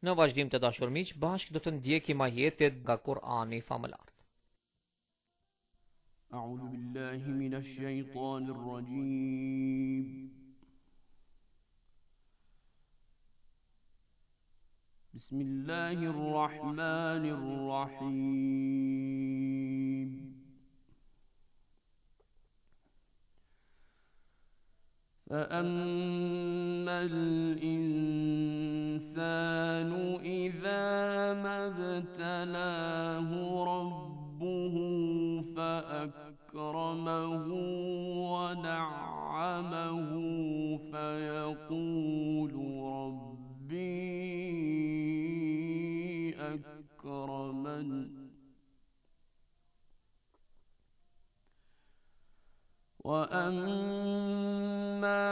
Në vazhdim të dashur miq, bashkë do të ndjekim ajetet nga Kur'ani famëlar. أعوذ بالله من الشيطان الرجيم بسم الله الرحمن الرحيم فأما الإنسان إذا ما ابتلاه ربه فأكرمه ونعمه فيقول ربي أكرمن وأما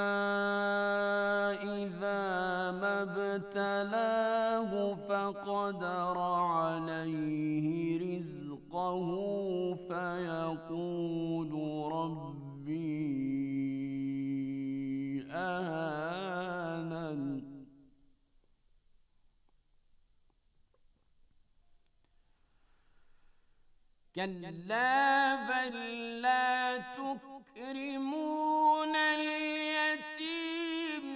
إذا ما ابتلاه فقدر عليه رزقه فيقول ربي أهانن كلا بل لا تكرمون اليتيم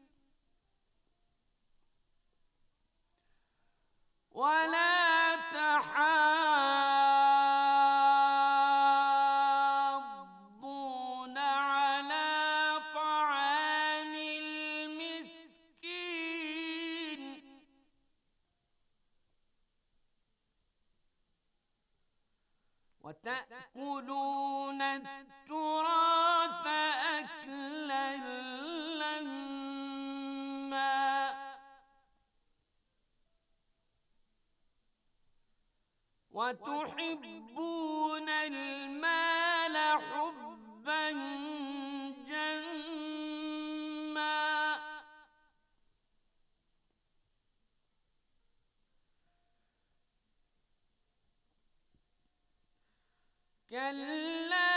ولا تحاضون على طعام المسكين وتأكلون التراث أكلا لما وتحبون المال حبا جما كلا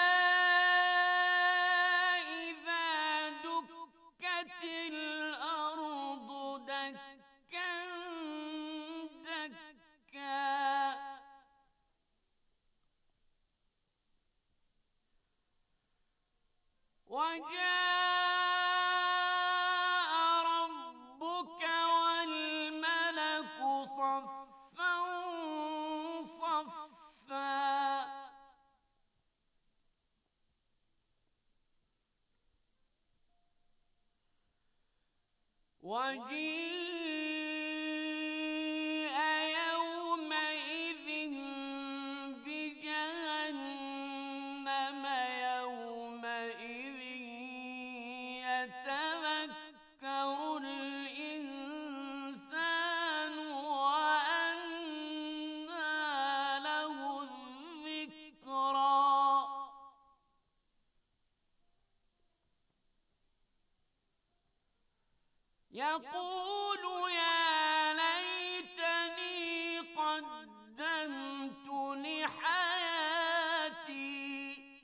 إذا دكت الأرض دكا دكا وجاء ربك والملك صفا صفا وجيء يومئذ بجهنم يومئذ يتذكر الإنسان وأنى له الذكرى يقول يا ليتني قدمت لحياتي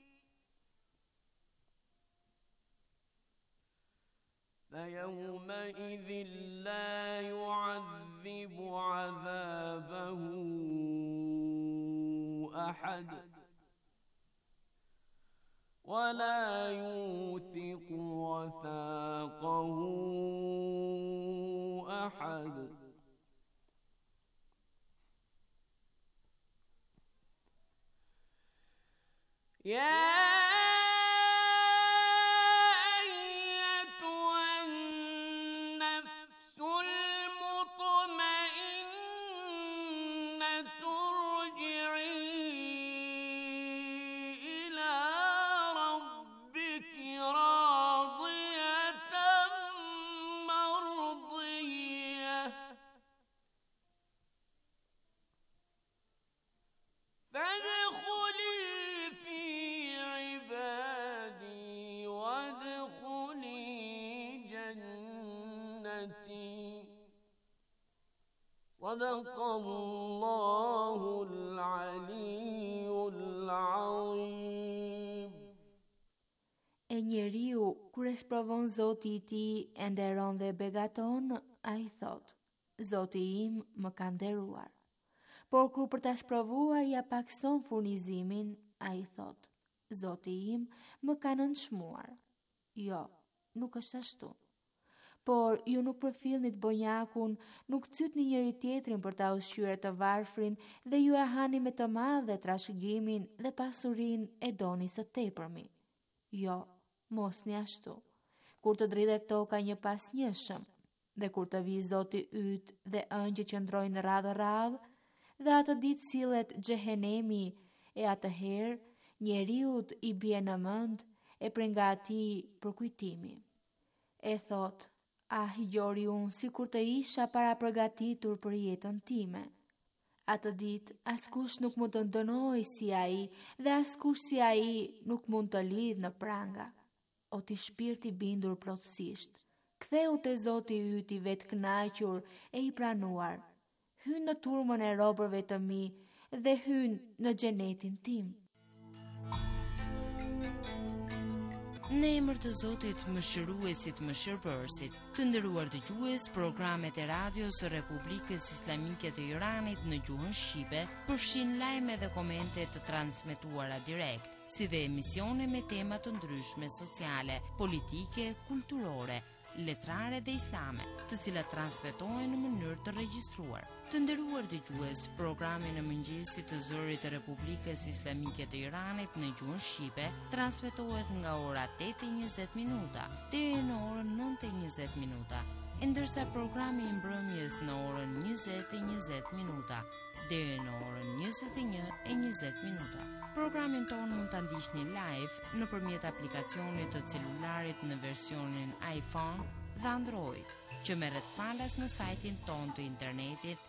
فيومئذ لا يعذب عذابه أحد ولا يوثق وثاقه أحد يا أيتها النفس المطمئنة ارجعي إلى ربك راضية مرضية فادخلي في عبادي وادخلي جنتي صدق الله العلي العظيم. E njeriu, kur e sprovon Zoti I tij e nderon dhe begaton, ai thot: Zoti im më ka nderuar. Por kur për ta sprovuar ja pakson furnizimin, ai thot: Zoti im më ka nënçmuar. Jo, nuk është ashtu. Por ju nuk përfillnit bonjakun, nuk cytni njëri tjetrin për ta ushqyer të varfrin dhe ju e hani me të madhe trashëgimin dhe pasurinë e doni së tepërmi. Jo, mos një ashtu. Kur të dridhet toka një pas njëshëm, dhe kur të vi Zoti yt dhe ëngjëjt që ndrojnë radhë, dhe atë ditë sillet xhehenemi, e atëherë njeriut i bie në mend e prej nga atij për kujtimi. E thot: gjori unë si kur të isha para përgatitur për jetën time. Atë ditë, askush nuk mund të dënoj si ai dhe askush si ai nuk mund të lidh në pranga. O ti shpirti bindur plotësisht, ktheu te Zoti yt i vetë kënaqur e i pranuar. Hyn në turmën e robërve të mi dhe hyn në xhenetin tim. Në emër të Zotit mëshiruesit mëshirbërësit, të nderuar dëgjues, programet e radios së Republikës Islamike të Iranit në gjuhën shqipe përfshin lajme dhe komente të transmetuara direkt, si dhe emisione me tema të ndryshme sociale, politike, kulturore, letrare dhe islame, të cilat transmetohen në mënyrë të regjistruar. Të nderuar dëgjues, programi në mëngjesit të zërit të Republikës Islamike të Iranit në gjuhën shqipe transmetohet nga ora 8:20 minuta deri në orën 9:20 minuta, ndërsa programi i mbrëmjes në orën 20:20 minuta deri në orën 21:20 minuta. Programin tonë mund ta ndiqni live nëpërmjet aplikacionit të celularit në versionin iPhone dhe Android, që merret falas në sajtin tonë të internetit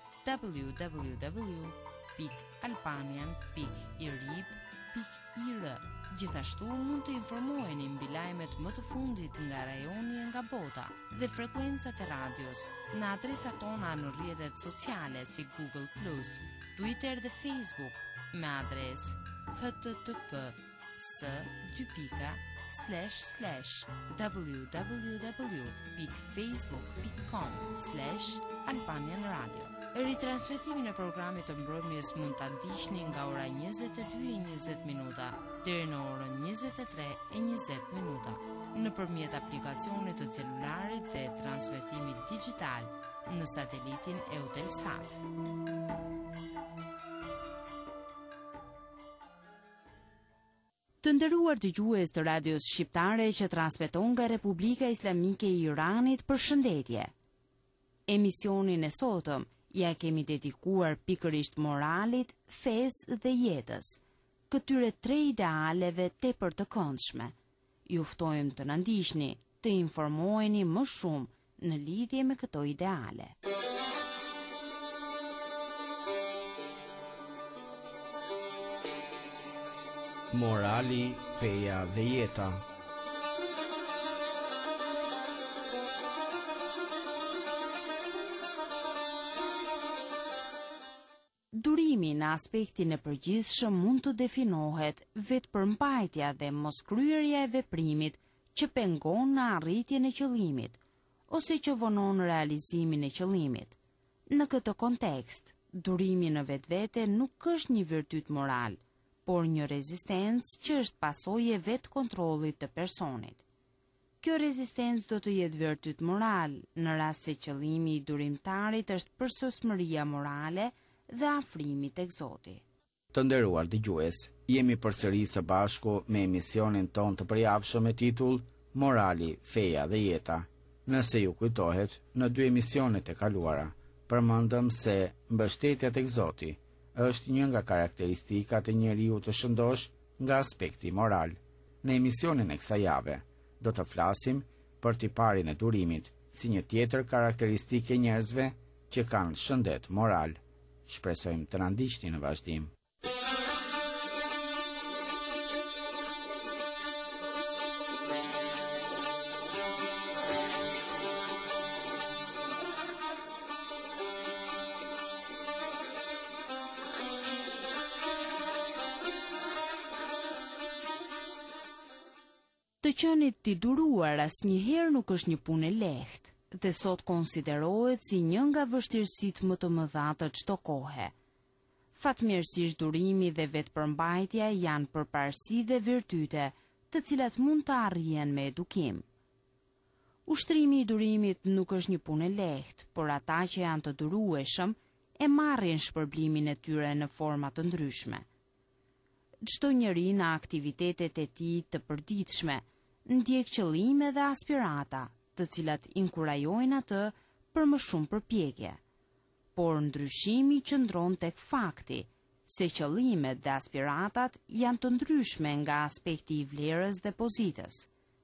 www.albanian.irib.ir. Gjithashtu mund të informoheni mbi lajmet më të fundit nga rajoni e nga bota dhe frekuencat e radios në adresat tona në rrjetet sociale si Google+, Twitter dhe Facebook me adresë http://www.facebook.com/albanianradio. Ritransmetimin e programit të mbrëmjes mund ta ndiqni nga ora 22:20 minuta deri në orën 23:20 minuta nëpërmjet aplikacionit të celularit dhe transmetimit digjital në satelitin Eutelsat. Të nderuar dëgjues të radios shqiptare që transmeton nga Republika Islamike e Iranit, përshëndetje. Emisionin e sotëm ja kemi dedikuar pikërisht moralit, fesë dhe jetës, këtyre 3 idealeve tepër të këndshme. Ju ftojmë të na ndiqni, të informoheni më shumë në lidhje me këto ideale. Morali, feja dhe jeta. Durimi në aspektin e përgjithshëm mund të definohet vetë përmbajtja dhe moskryerja e veprimit që pengon në arritjen e qëllimit, ose që vonon realizimin e qëllimit. Në këtë kontekst, durimi në vetvete nuk është një virtyt moral, por një rezistencë që është pasojë e vetë kontrollit të personit. Kjo rezistencë do të jetë virtyt moral në rast se qëllimi i durimtarit është përsosmëria morale dhe afrimi tek Zoti. Të nderuar dëgjues, jemi përsëri së bashku me emisionin ton të përjavshëm me titull Morali, feja dhe jeta. Nëse ju kujtohet, në 2 emisionet e kaluara, përmendëm se mbështetja tek Zoti është një nga karakteristikat e njeriu të shëndosh nga aspekti moral. Në emisionin e kësaj jave, do të flasim për tiparin e durimit si një tjetër karakteristike e njerëzve që kanë shëndet moral. Shpresojmë të na ndiqni në vazhdim. Të qenit t'i duruar asnjëherë nuk është një punë e lehtë. dhe sot konsiderohet si një nga vështirësitë më të mëdha të çdo kohe. Fatmirësisht durimi dhe vetëpërmbajtja janë përparësi dhe virtyte, të cilat mund të arrihen me edukim. Ushtrimi i durimit nuk është një punë e lehtë, por ata që janë të durueshëm e marrin shpërblimin e tyre në forma të ndryshme. Çdo njeri në aktivitetet e tij të përditshme ndjek qëllime dhe aspirata, të cilat inkurajojnë atë për më shumë përpjekje. Por ndryshimi qëndron tek fakti se qëllimet dhe aspiratat janë të ndryshme nga aspekti i vlerës dhe pozitës.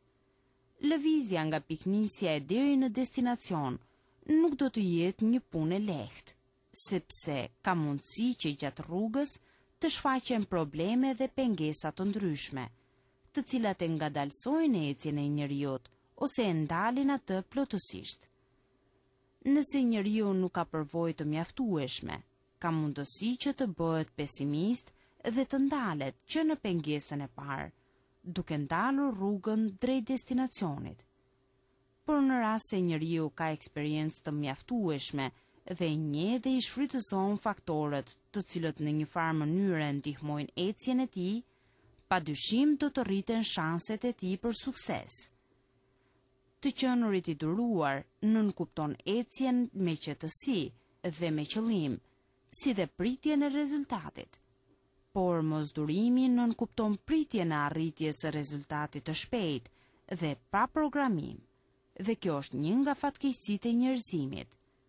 Lëvizja nga piknisja e deri në destinacion nuk do të jetë një punë e lehtë, sepse ka mundësi që gjatë rrugës të shfaqen probleme dhe pengesa të ndryshme, të cilat e ngadalsojnë ecjen e njeriut ose e ndalin atë plotësisht. Nëse njeriu nuk ka përvojë të mjaftueshme, ka mundësi që të bëhet pesimist dhe të ndalet që në pengesën e parë, duke ndalur rrugën drejt destinacionit. Por në rast se njeriu ka eksperiencë të mjaftueshme dhe njeh dhe i shfrytëzon faktorët të cilët në një farë mënyrë ndihmojnë ecjen e tij, padyshim do të rriten shanset e tij për sukses. Të qenurit i duruar nënkupton ecjen me qetësi dhe me qëllim, si dhe pritjen e rezultatit. Por mosdurimi nënkupton pritjen e arritjes së rezultatit të shpejtë dhe pa programim, dhe kjo është një nga fatkeqësitë e njerëzimit.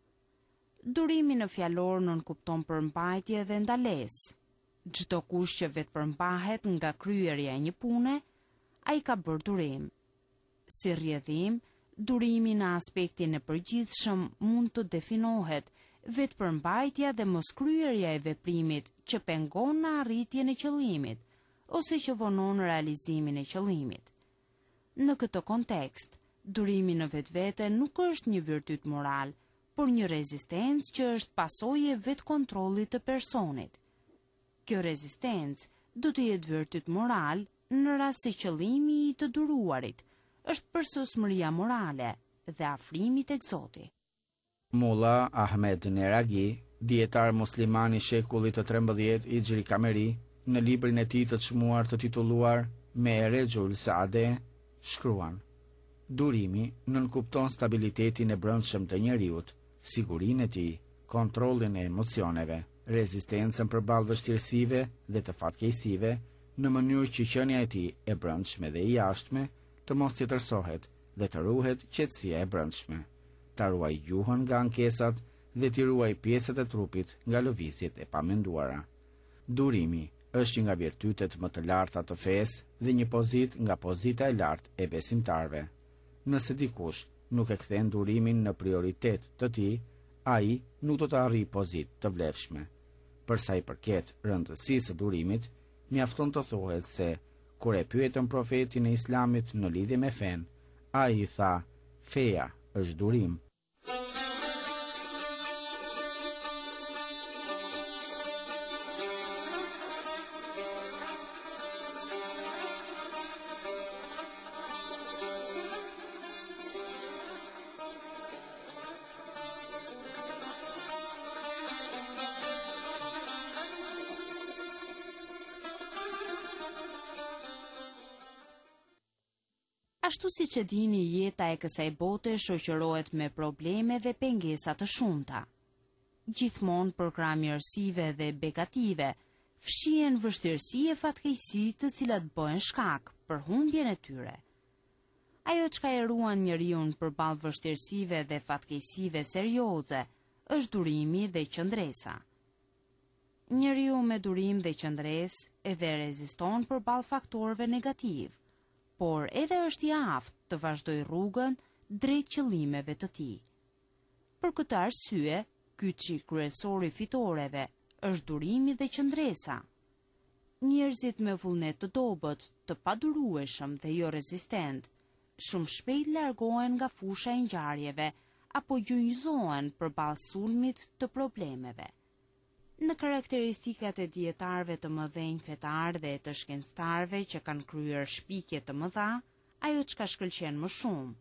Durimi në fjalor nënkupton përmbajtje dhe ndalesë. Çdo kush që vetëpërmbahet nga kryerja e një pune, ai ka bërë durim. Si rrjedhim, durimi në aspektin e përgjithshëm mund të definohet vetëpërmbajtja dhe moskryerja e veprimit që pengon në arritjen e qëllimit, ose që vonon realizimin e qëllimit. Në këtë kontekst, durimi në vetvete nuk është një virtyt moral, por një rezistencë që është pasojë e vetkontrollit të personit. Kjo rezistencë do të jetë virtyt moral në rast se qëllimi i të duruarit është përsosmëria morale dhe afrimi tek Zoti. Mulla Ahmed Neragi, dietar musliman i shekullit të 13 i Hijri Kameri, në librin e tij të çmuar të titulluar Me Rejul Saade, shkruan: durimi nënkupton stabilitetin e brendshëm të njeriut, sigurinë e tij, kontrollin e emocioneve, rezistencën përballë vështirësive dhe të fatkeqësive, në mënyrë që qenia e tij e brendshme dhe e jashtme të mos tjetërsohet dhe të ruhet qetësia e brendshme, ta ruaj gjuhën nga ankesat dhe t'i ruaj pjesët e trupit nga lëvizjet e pamenduara. Durimi është një nga virtytet më të larta të fesë dhe një pozitë nga pozita e lartë e besimtarve. Nëse dikush nuk e kthen durimin në prioritet të tij, ai nuk do të arrijë pozitë të vlefshme. Për sa i përket rëndësisë së durimit, mjafton të thuhet se kur e pyetën profetin e Islamit në lidhje me fen, ai i tha: feja është durim. Ashtu si që dini, jeta e kësaj bote shoqërohet me probleme dhe pengesa të shumta. Gjithmonë programërsive dhe begative fshihen vështirësi e fatkeqësi të cilat bëhen shkak për humbjen e tyre. Ajo çka e ruan njeriu përballë vështirësive dhe fatkeqësive serioze është durimi dhe qëndresa. Njeriu me durim dhe qëndresë edhe reziston përballë faktorëve negativ, por edhe është i aftë të vazhdoj rrugën drejt qëllimeve të tij. Për këtë arsye, kyçi kryesor i fitoreve është durimi dhe qëndresa. Njerëzit me vullnet të dobët, të padurueshëm dhe jo rezistent, shumë shpejt largohen nga fusha e ngjarjeve apo gjunjëzohen përballë sulmit të problemeve. Në karakteristikat e dietarëve të mëdhenj fetar dhe të shkencëtarëve që kanë kryer shpikje të mëdha, ajo çka shkëlqen më shumë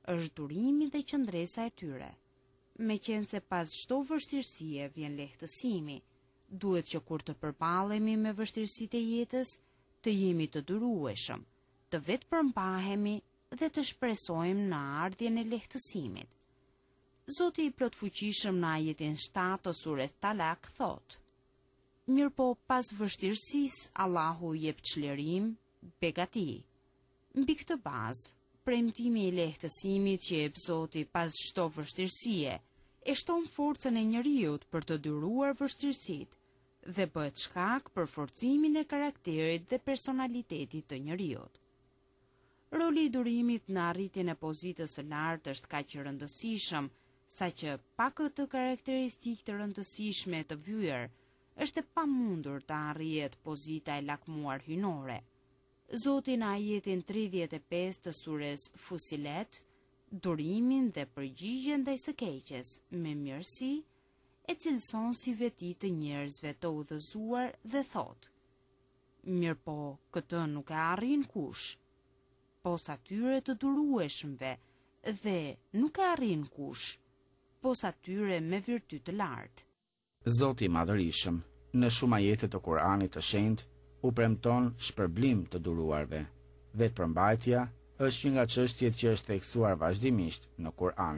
është durimi dhe qëndresa e tyre. Meqense pas çdo vështirësie vjen lehtësimi, duhet që kur të përballemi me vështirësitë e jetës, të jemi të durueshëm, të vetë përmbahemi dhe të shpresojmë në ardhjen e lehtësimit. Zoti i plotfuqishëm në ajetin 7 të sures Talak thot: Mirëpo pas vështirësisë Allahu jep çlirim, begati. Mbi këtë bazë, premtimi i lehtësimit që jep Zoti pas çdo vështirësie e shton forcën e njeriut për të duruar vështirësitë dhe bëhet shkak për forcimin e karakterit dhe personalitetit të njeriut. Roli i durimit në arritjen e pozitës së lartë është kaq i rëndësishëm, saqë pa këtë karakteristikë të rëndësishme të vyer, është e pamundur të arrihet pozita e lakmuar hynore. Zoti në ajetin 35 të sures Fusilet, durimin dhe përgjigjen ndaj së keqes me mirësi e cilëson si veti të njerëzve të udhëzuar dhe thot: Mirëpo, këtë nuk e arrin kush. Pos atyre të durueshmve dhe nuk e arrin kush, pos atyre me virtyt të lartë. Zoti i Madhërisëm, në shumë ajete të Kuranit të Shenjtë, u premton shpërblim të duruarve. Vetë përmbajtja është një nga çështjet që është theksuar vazhdimisht në Kur'an.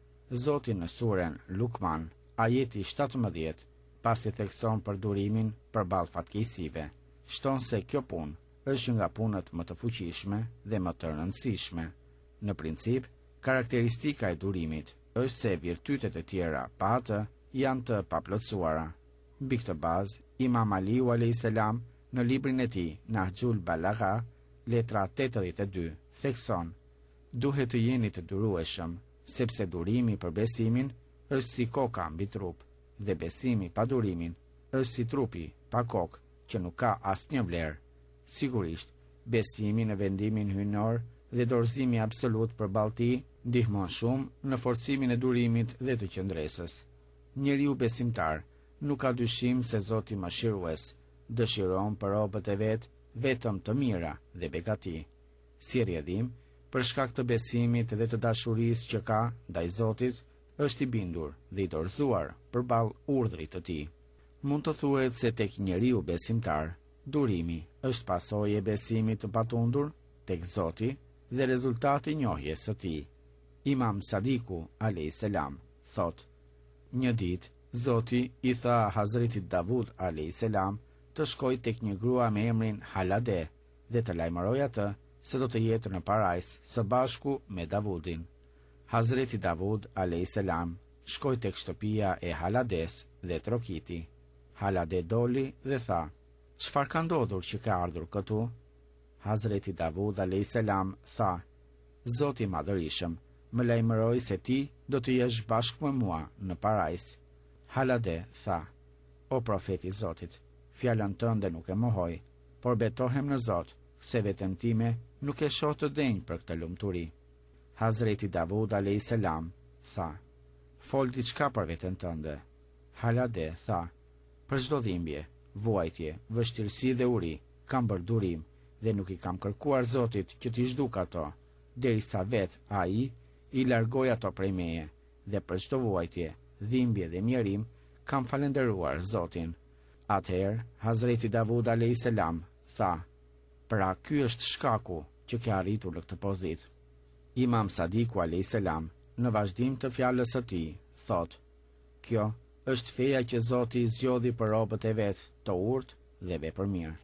Zoti në suren Lukman, ajeti 17, pasi thekson për durimin përballë fatkeqësive, shton se kjo punë është nga punët më të fuqishme dhe më të rëndësishme. Në princip, karakteristika e durimit është se virtytet e tjera pa atë janë të paplotësuara. Mbi këtë bazë, Imam Aliu a.s. në librin e tij Nahjul Balagha, letra 82, thekson: duhet të jeni të durueshëm, sepse durimi për besimin është si koka mbi trup, dhe besimi pa durimin është si trupi pa kokë që nuk ka asnjë vlerë. Sigurisht, besimi në vendimin hyjnor dhe dorëzimi absolut përballë tij ndihmon shumë në forcimin e durimit dhe të qëndresës. Njeriu besimtar nuk ka dyshim se Zoti mëshirues dëshiron për robët e vet vetëm të mira dhe begati. Si rrjedhim, për shkak të besimit dhe të dashurisë që ka ndaj Zotit, është i bindur dhe i dorëzuar përballë urdhrit të tij. Mund të thuhet se tek njeriu besimtar, durimi është pasojë e besimit të patundur tek Zoti dhe rezultati i njohjes së tij. Imam Sadiku a.s. thot: një ditë Zoti i tha Hazretit Davud a.s. të shkoj tek një grua me emrin Halade dhe të lajmëroj atë se do të jetë në parajs së bashku me Davudin. Hazreti Davud a.s. shkoj tek shtëpia e Halades dhe trokiti. Halade doli dhe tha: çfarë ka ndodhur që ka ardhur këtu? Hazreti Davud a.s. tha: Zoti i Madhërisëm më lajmëroi se ti do të jesh bashkë me mua në parajs. Halade tha: o profeti i Zotit, fjalën tënde nuk e mohoj, por betohem në Zot se veten time nuk e shoh të denjë për këtë lumturi. Hazreti Davud a.s. tha: fol diçka për veten tënde. Halade tha: për çdo dhimbje, vuajtje, vështirësi dhe uri, kam bërë durim dhe nuk i kam kërkuar Zotit që t'i zhduk ato, derisa vet ai i largoi ato prej meje, dhe për çdo vuajtje, dhimbje dhe mjerim kam falenderuar Zotin. Atëherë, Hazreti Davud a.s. tha: pra ky është shkaku që ke arritur në këtë pozitë. Imam Sadiku a.s. në vazhdim të fjalës së tij thot: kjo është feja që Zoti zgjodhi për robët e vet, të urtë dhe vepërmirë.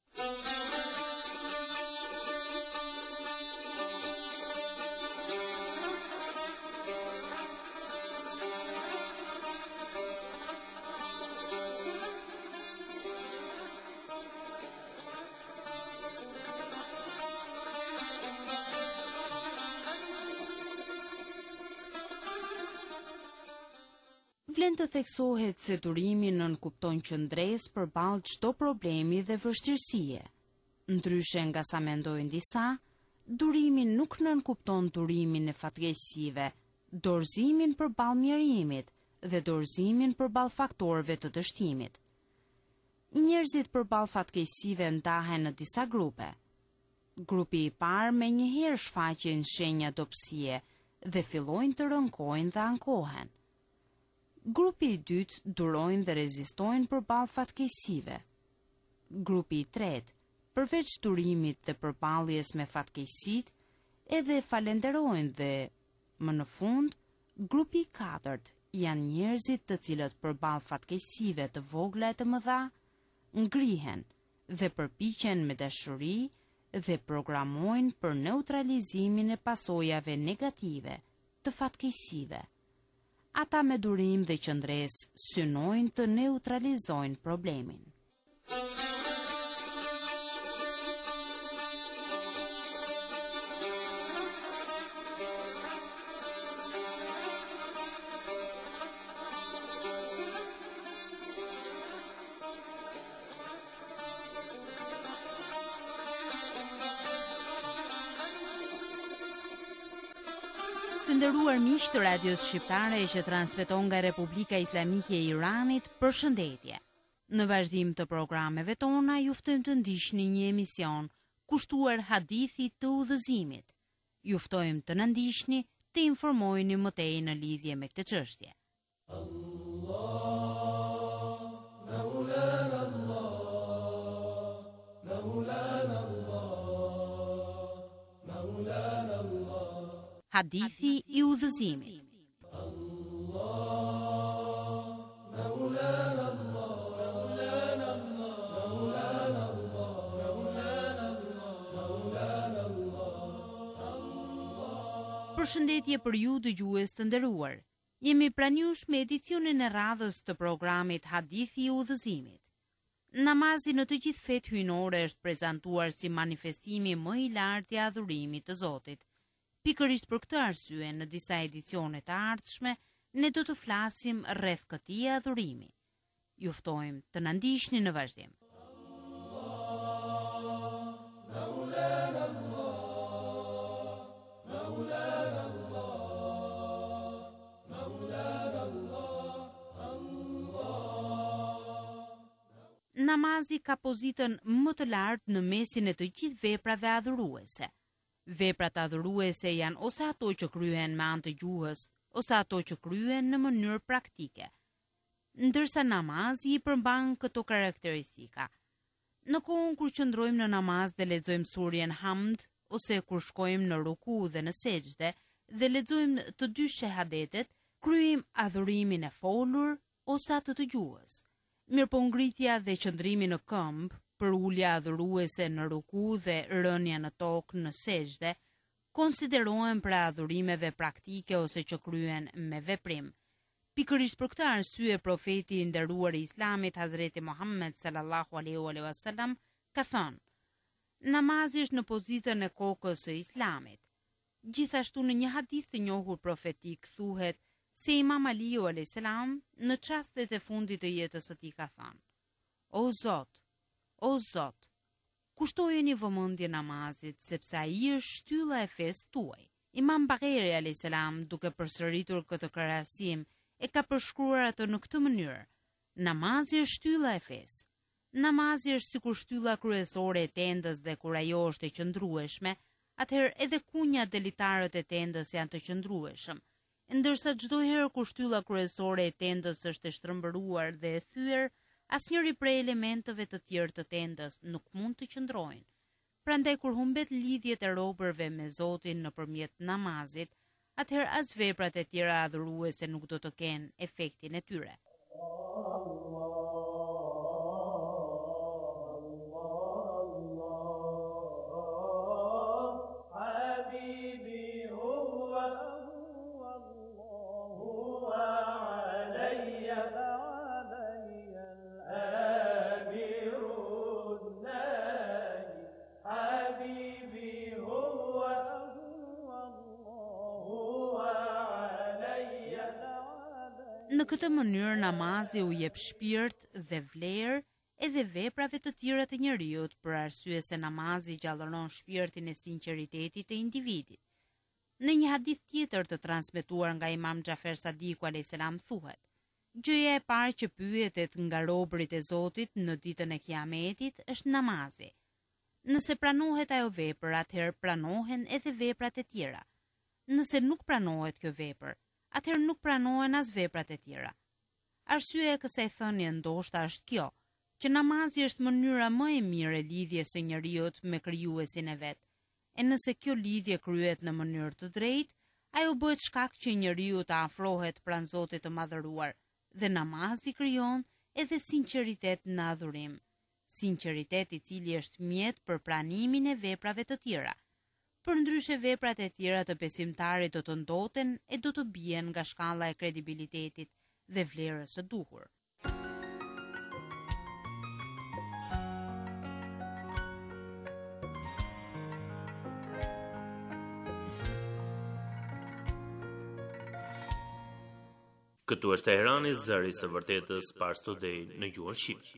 Vlen të theksohet se durimi nënkupton qëndresë përballë çdo problemi dhe vështirësie. Ndryshe nga sa mendojnë disa, durimi nuk nënkupton durimin e fatkeqësive, dorëzimin përballë mjerimit dhe dorëzimin përballë faktorëve të dështimit. Njerëzit përballë fatkeqësive ndahen në disa grupe. Grupi i parë menjëherë shfaqin shenja dobësie dhe fillojnë të rënkojnë dhe ankohen. Grupi i dytë durojnë dhe rezistojnë përballë fatkeqësive. Grupi i tretë, përveç durimit dhe përballjes me fatkeqësitë, edhe falenderojnë dhe, më në fund, grupi i katërt janë njerëzit të cilët përballë fatkeqësive të vogla e të mëdha, ngrihen dhe përpiqen me dashuri dhe programojnë për neutralizimin e pasojave negative të fatkeqësive. Ata me durim dhe qëndresë synojnë të neutralizojnë problemin. Të nderuar miq të Radios Shqiptare që transmeton nga Republika Islamike e Iranit, përshëndetje. Në vazhdim të programeve tona ju ftojmë të ndiqni një emision kushtuar hadithit të udhëzimit. Ju ftojmë të na ndiqni, të informoheni më tej në lidhje me këtë çështje. Hadithi i udhëzimit. Përshëndetje për ju dëgjues të nderuar. Jemi pranë jush me edicionin e radhës të programit Hadithi i udhëzimit. Namazi në të gjithë fetë hyjnore është prezantuar si manifestimi më i lartë i adhurimit të Zotit. Pikërisht për këtë arsye, në disa edicione të ardhshme, ne do të flasim rreth këtij adhurimi. Ju ftojmë të na ndiqni në vazhdim. Namazi ka pozitën më të lartë në mesin e të gjithë veprave adhuruese. Veprat adhuruese janë ose ato që kryhen me anë të gjuhës, ose ato që kryhen në mënyrë praktike. Ndërsa namazi i përmban këto karakteristika. Në kohën kur qëndrojmë në namaz dhe lexojmë surjen Hamd, ose kur shkojmë në ruku dhe në sejdë dhe lexojmë të dy shahadetet, kryejmë adhurimin e folur ose atë të gjuhës. Mirëpongritja dhe qëndrimi në këmbë, për ulja adhuruese në ruku dhe rënja në tokë në sejdë, konsiderohen për adhurimeve praktike ose që kryen me veprim. Pikërisht për këtë arsye profeti i nderuar i Islamit Hazreti Muhammed sallallahu alaihi wasallam ka thënë: namazi është në pozitën e kokës së Islamit. Gjithashtu në një hadith të njohur profetik thuhet se Imam Aliu alayhis salam në çastet e fundit të jetës së tij ka thënë: O Zot, kushtojeni vëmendje namazit, sepse ai është shtylla e fesë tuaj. Imam Bagheri alayhis salam, duke përsëritur këtë krahasim, e ka përshkruar atë në këtë mënyrë: namazi është shtylla e fesë. Namazi është sikur shtylla kryesore e tendës dhe kur ajo është e qëndrueshme, atëherë edhe kunjat dhe litarët e tendës janë të qëndrueshëm. Ndërsa çdo herë kur shtylla kryesore e tendës është e shtrëmbëruar dhe e thyer, asnjëri prej elementeve të tjerë të tendës nuk mund të qëndrojnë. Prandaj kur humbet lidhjet e robërve me Zotin nëpërmjet namazit, atëherë as veprat e tjera adhuruese nuk do të kenë efektin e tyre. Në këtë mënyrë namazi u jep shpirt dhe vlerë edhe veprave të tjera të njerëzit, për arsye se namazi gjallëron shpirtin e sinqeritetit të individit. Në një hadith tjetër të transmetuar nga Imam Xhafer Sadiku alayhis salam thuhet: gjëja e parë që pyetet nga robërit e Zotit në ditën e Kiametit është namazi. Nëse pranohet ajo vepër, atëherë pranohen edhe veprat e tjera. Nëse nuk pranohet kjo vepër, atëherë nuk pranohen as veprat e tjera. Arsyeja e kësaj thënie ndoshta është kjo, që namazi është mënyra më e mirë e lidhjes së njeriut me krijuesin e vet. E nëse kjo lidhje kryhet në mënyrë të drejtë, ajo bëhet shkak që njeriu të afrohet pranë Zotit të Madhëruar, dhe namazi krijon edhe sinqeritet në adhurim. Sinqeritet i cili është mjet për pranimin e veprave të tjera. Përndryshe veprat e tjera të besimtarit do të ndoten e do të bien nga shkalla e kredibilitetit dhe vlerës së duhur. Këtu është Teherani, zëri i së vërtetës, Pars Today në gjuhën shqipe.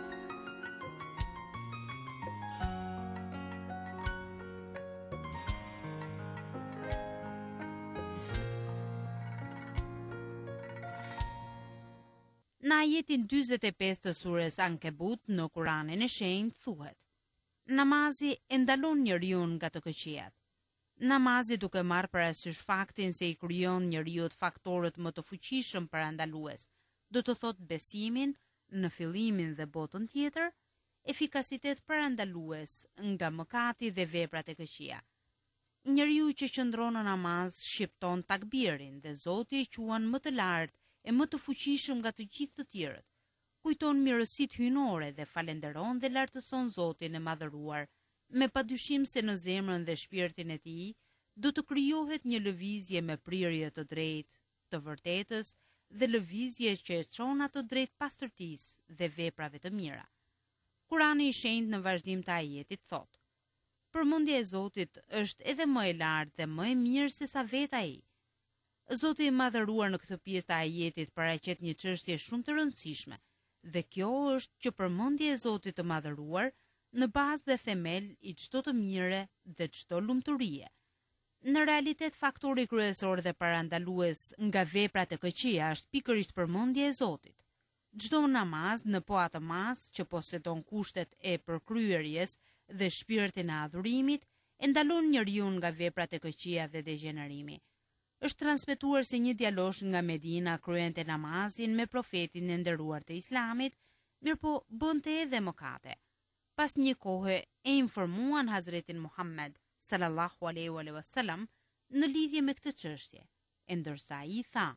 Në ajetin 45 të surës Ankebut në Kuranin e Shenjtë thuhet: Namazi e ndalon njeriu nga të këqijat. Namazi duke marrë parasysh faktin se i krijon njeriu faktorët më të fuqishëm parandalues, do të thotë besimin në fillimin dhe botën tjetër, efikasitet parandalues nga mëkati dhe veprat e këqija. Njeriu që qëndron në namaz shqipton takbirin dhe Zoti e quan më të lartë e më të fuqishëm nga të gjithë të tjerët. Kujton mirësitë hyjnore dhe falenderon dhe lartëson Zotin e Madhëruar, me padyshim se në zemrën dhe shpirtin e tij do të krijohet një lëvizje me prirje të drejtë, të vërtetës dhe lëvizje që e çon atë drejt pastërtisë dhe veprave të mira. Kurani i Shenjtë në vazhdim të ajetit thotë: Përmendja e Zotit është edhe më e lartë dhe më e mirë se sa vetë ai. Zoti i Madhëruar në këtë pjesë të ajetit paraqet një çështje shumë të rëndësishme, dhe kjo është që përmendja e Zotit të Madhëruar në bazë dhe themel i çdo të mire dhe çdo lumturie. Në realitet, faktori kryesor dhe parandalues nga veprat e këqija është pikërisht përmendja e Zotit. Çdo namaz në po atë mas që posedon kushtet e përkryerjes dhe shpirtin e adhurimit, e ndalon njeriu nga veprat e këqija dhe degenerimi. Është transmetuar se një djalosh nga Medina kryente namazin me profetin e nderuar të Islamit, mirëpo bënte edhe mëkate. Pas një kohe e informuan Hazretin Muhammed sallallahu alaihi wasallam në lidhje me këtë çështje, e ndërsa ai tha: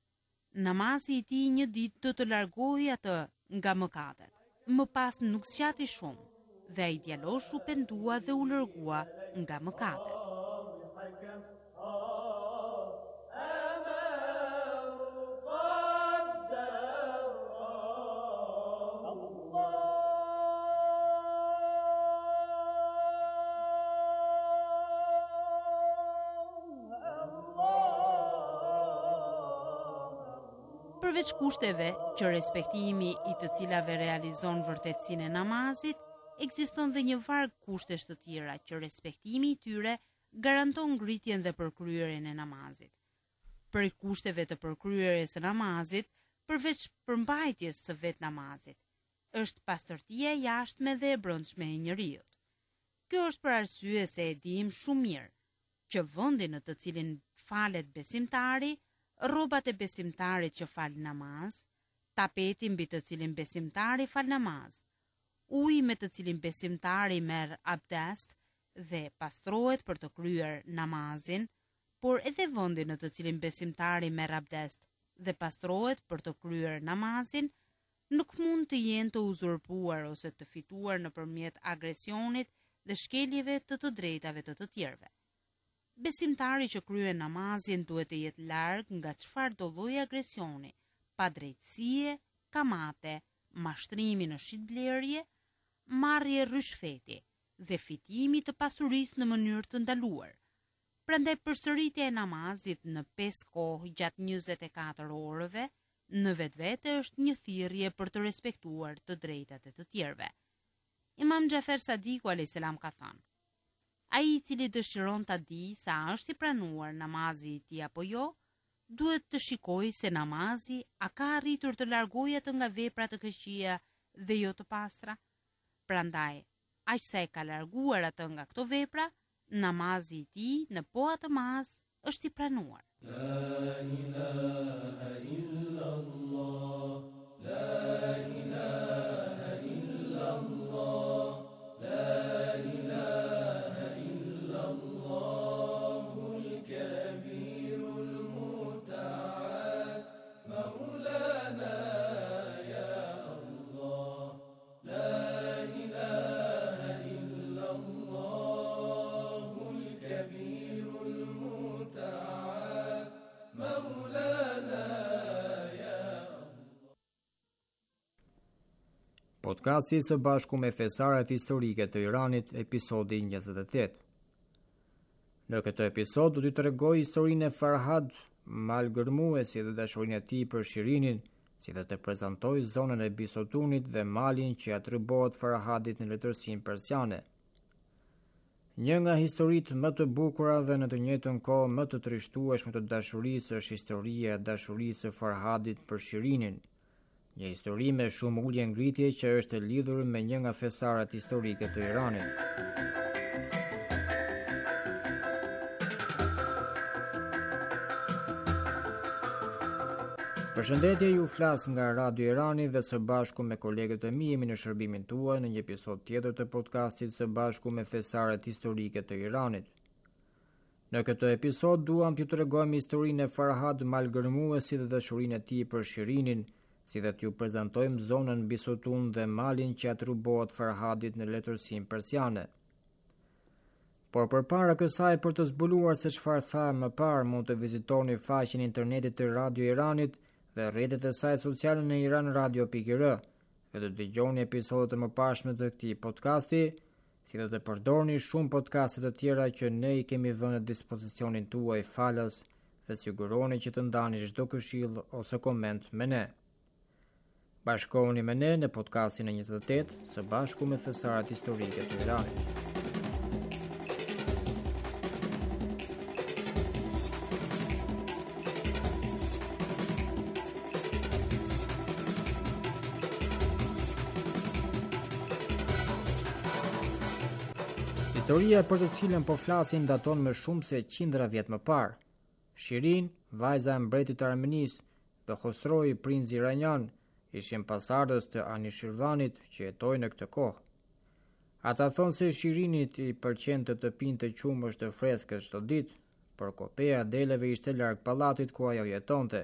Namazi i tij një ditë do të largojë atë nga mëkatet. Më pas nuk zgjati shumë, dhe ai djalosh u pendua dhe u largua nga mëkatet. Përveç kushteve që respektimi i të cilave realizon vërtetësinë e namazit, ekziston dhe një varg kushtesh të tjera që respektimi i tyre garanton ngritjen dhe përkryerjen e namazit. Për kushteve të përkryerjes së namazit, përveç përmbajtjes së vet namazit, është pastërtia e jashtme dhe e brendshme e njeriut. Kjo është për arsye se e dim shumë mirë që vendi në të cilin falet besimtari, rrobat e besimtarit që fal namaz, tapeti mbi të cilin besimtari fal namaz, uji me të cilin besimtari merr abdest dhe pastrohet për të kryer namazin, por edhe vendi në të cilin besimtari merr abdest dhe pastrohet për të kryer namazin, nuk mund të jenë të uzurpuar ose të fituar nëpërmjet agresionit dhe shkeljeve të drejtave të tjerëve. Besimtari që kryen namazin duhet të jetë larg nga çfarë do lloji agresioni, padrejtësie, kamate, mashtrimi në shitblerje, marrje rishfeti dhe fitimi të pasurisë në mënyrë të ndaluar. Prandaj përsëritja e namazit në 5 kohë gjatë 24 orëve në vetvete është një thirrje për të respektuar të drejtat e të tjerëve. Imam Xhafer Sadiku alayhis salam ka thënë: ai i cili dëshiron ta di sa është i pranuar namazi i tij apo jo, duhet të shikojë se namazi a ka arritur të largojë atë nga veprat të këqija dhe jo të pastra. Prandaj, aq sa e ka larguar atë nga këto vepra, namazi i tij në po atë mas është i pranuar. Podcasti së bashku me fesaret historike të Iranit, episodi 28. Në këtë episod do t'ju tregoj historinë e Farhad, malgërmuesi dhe dashurinë e tij për Shirinin, si dhe të prezantoj zonën e Bisotunit dhe malin që atribuohet Farhadit në letërsinë persiane. Një nga historitë më të bukura dhe në të njëjtën kohë më të trishtueshme të dashurisë është historia e dashurisë së Farhadit për Shirinin. Një histori me shumë ulje ngritje që është e lidhur me një nga fesaret historike të Iranit. Përshëndetje, ju flas nga Radio Irani dhe së bashku me kolegët e mi jemi në shërbimin tuaj në një episod tjetër të podcastit së bashku me fesaret historike të Iranit. Në këtë episod duam t'ju tregojmë historinë e Farhad, malgërmuesi dhe dashurinë e tij për Shirinin, si dhe t'ju prezantojmë zonën Bisotun dhe malin që atribuohet Farhadit në letërsinë persiane. Por përpara kësaj, për të zbuluar se çfarë tha më parë, mund të vizitoni faqen internetit të Radio Iranit dhe rrjetet e saj sociale në iranradio.ir dhe të dëgjoni episodet e mëparshme të këtij podcasti, si dhe të përdorni shumë podcaste të tjera që ne i kemi vënë në dispozicionin tuaj falas dhe siguroni që të ndani çdo këshill ose koment me ne. Bashkohuni me ne në podcastin e 28 së bashku me fesaret historike të Iranit. Historia për të cilën po flasim daton më shumë se qindra vjet më parë. Shirin, vajza e mbretit të Armenisë, dhe Khosroi, princi iranian, ishin pasardhës të Anishirvanit që jetojnë në këtë kohë. Ata thonë se Shirinit i pëlqente të pinte qumësht të freskët çdo ditë, por kopeja e deleve ishte larg pallatit ku ajo jetonte.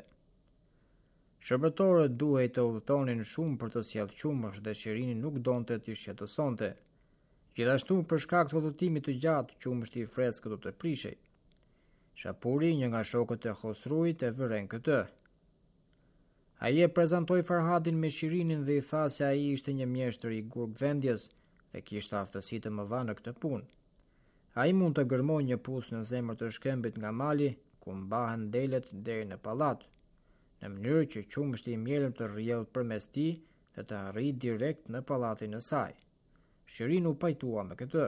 Shërbëtorët duhej të udhëtonin shumë për të sjellë qumësht dhe Shirini nuk donte t'i shqetësonte. Gjithashtu, për shkak të udhëtimit të gjatë, qumështi i freskët do të prishej. Shapuri, një nga shokët e Khosruit, e vëren këtë. Ai e prezantoi Farhadin me Shirinin dhe i tha se ai ishte një mjeshtër i gurgdhendjes dhe kishte aftësi të mëdha në këtë punë. Ai mund të gërmojë një pus në zemër të shkëmbit nga mali, ku mbahen delet deri në pallat, në mënyrë që qumështi i mielur të rrjedhë përmes tij dhe të arrijë direkt në pallatin e saj. Shirin u pajtua me këtë.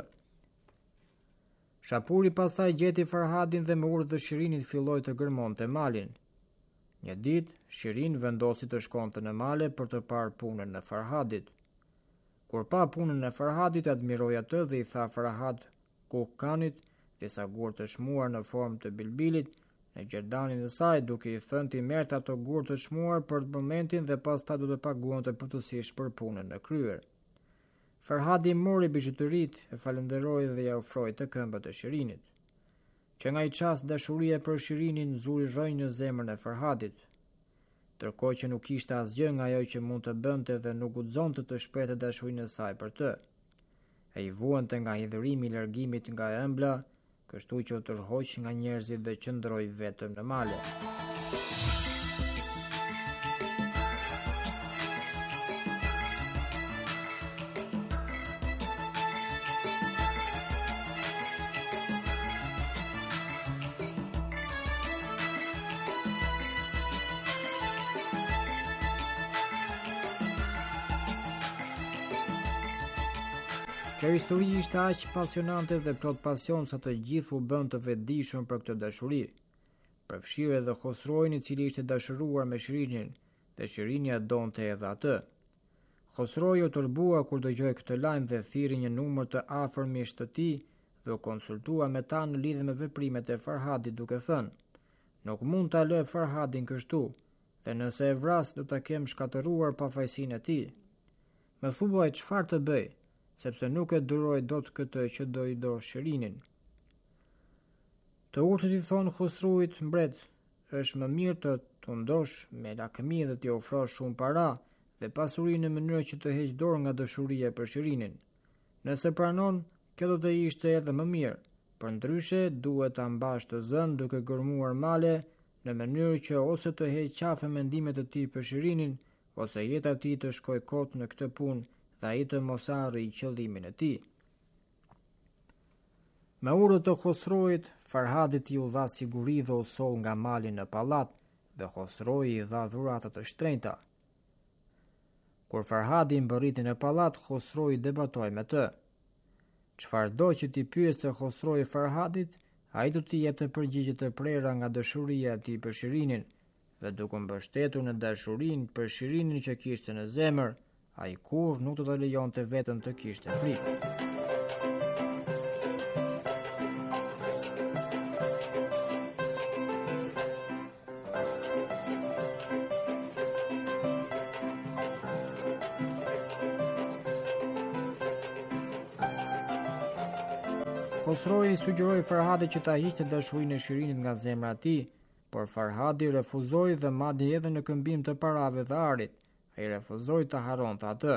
Shapuri pastaj gjeti Farhadin dhe me urdhë të Shirinit filloi të gërmonte malin. Një ditë, Shirin vendosi të shkonte në male për të parë punën e Farhadit. Kur pa punën e Farhadit, admiroi atë dhe i tha Farhad Kuhkanit, disa gurë të shmuar në formë të bilbilit, në gjerdanin e saj, duke i thënë t'i merrte ato gurë të shmuar për momentin dhe pastaj do të paguante plotësisht për punën e kryer. Farhadi mori bizhuteritë, e falenderoi dhe ja ofroi të këmbët e Shirinit. Që nga i çast dashuria për Shirinin zuri rrënjë në zemrën e Farhadit. Ndërkohë që nuk kishte asgjë nga ajo që mund të bënte dhe nuk guxonte të shprehte dashurinë e saj për të. Ai vuante nga hidhërimi i largimit nga ëmbla, kështu që u tërhoq nga njerëzit dhe qëndroi vetëm në male. Kjo histori ishte aq pasionante dhe plot pasion sa të gjithë u bën të vetëdijshëm për këtë dashuri. Përfshirë edhe Khosroin, i cili ishte dashuruar me Shirinin, dhe Shirini ja donte edhe atë. Khosroi u turbua kur dëgjoi këtë lajm dhe thirrri një numër të afërmisht të tij dhe u konsultua me ta në lidhje me veprimet e Farhadit duke thënë: "Nuk mund ta lë Farhadin kështu, dhe nëse e vras do ta kem shkatëruar pafajësinë e tij. Më thuaj çfarë të bëj, sepse nuk e duroj dot këtë që do i do Shirinin." Të urtët i thonë Khosruit: "Mbret, është më mirë të ndosh me lakmi dhe t'i ofrosh shumë para dhe pasurinë në mënyrë që të heq dorë nga dashuria për Shirinin. Nëse pranon, kjo do të ishte edhe më mirë. Përndryshe, duhet ta mbash të zënë duke gërmuar male në mënyrë që ose të heq qafe mendimet e tij për Shirinin, ose jeta e tij të shkoj kot në këtë punë dhe ai të mos arrijë qëllimin e tij." Me urdhër të Khosrojit, Farhadit i u dha siguri dhe u sol nga mali në pallat dhe Khosroji i dha dhurata të shtrenjta. Kur Farhadi mbërriti në pallat, Khosroji debatoi me të. Çfarëdo që t'i pyeste Khosroji Farhadit, ai do t'i jepte përgjigje të prera nga dashuria e tij për Shirinin, dhe duke mbështetur në dashurinë për Shirinin që kishte në zemër, ai kurrë nuk do të lejonte veten të kishte frikë. Khosroji sugjeroi Farhadit që ta hiqte dashurinë e Shirinit nga zemra e tij, por Farhadi refuzoi dhe madje edhe në këmbim të parave dhe arit, ai refuzoi të harronte atë.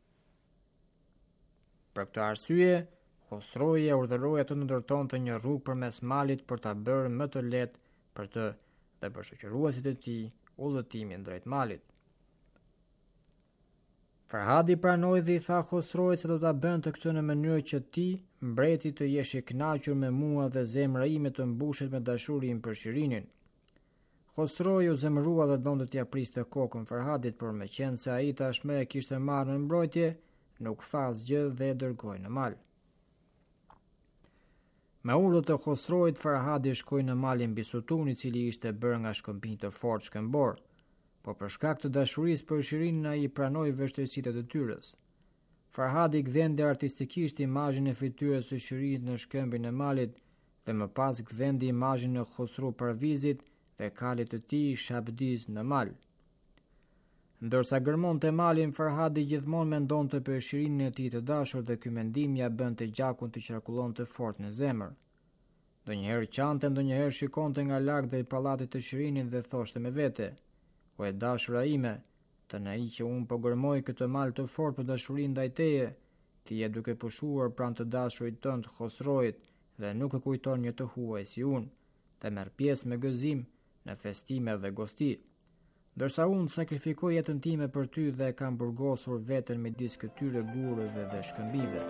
Për këtë arsye, Khosroji e urdhëroi atë të ndërtonte një rrugë përmes malit për ta bërë më të lehtë për të dhe për shoqëruesit e tij udhëtimin drejt malit. Farhadi pranoi dhe i tha Khosrojit se do ta bënte këtë në mënyrë që ti, mbreti, të jesh i kënaqur me mua dhe zemra ime të mbushet me dashurinë për Shirinin. Khosroji u zemërua dhe donte t'ia priste kokën Farhadit, por meqense ai tashmë e kishte marrë në mbrojtje, nuk tha asgjë dhe e dërgoi në mal. Me urdhër të Khosrojit, Farhadi shkoi në malin mbi Sutun, i cili ishte bërë nga shkëmbinj të fortë shkëmbor, por për shkak të dashurisë për Shirinin ai pranoi vështirësitë e detyrës. Farhadi gdhente artistikisht imazhin e fytyrës së Shirinit në shkëmbin e malit dhe më pas gdhente imazhin e Khosru Parvizit dhe kalit të tij Shabdiz në mal. Ndërsa gërmonte malin, Farhadi gjithmonë mendonte për Shirinin e tij të dashur dhe ky mendim ja bënte gjakun të qarkullonte fort në zemër. Ndonjëherë qante, ndonjëherë shikonte nga larg drejt pallatit të Shirinit dhe thoshte me vete: "O e dashura ime, të na i që unë po gërmoj këtë mal të fort për dashurinë ndaj teje, ti je duke pushuar pranë të dashurit tënd Khosrojit dhe nuk e kujton një të huaj si unë, dhe merr pjesë me gëzim në festime dhe gosti. Ndërsa unë sakrifikoj jetën time për ty dhe e kam burgosur veten midis këtyre gurëve dhe shkëmbive."